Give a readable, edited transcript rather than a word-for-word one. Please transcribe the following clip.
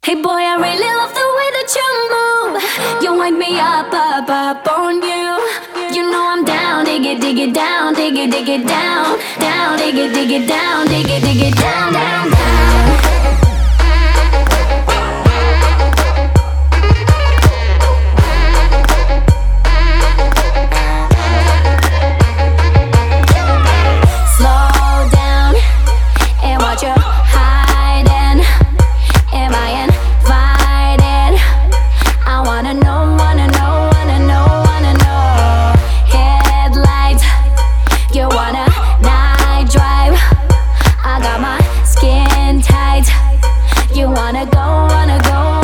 Hey boy, I really love the way that you move. You wind me up, up on you. You know I'm down, dig it down, dig it down, down, dig it down, dig it down, down, down. Slow down and watch your hiding. Am I invited? I wanna know, wanna know, wanna know, wanna know. Headlights, you wanna night drive? I got my skin tight. You wanna go, wanna go.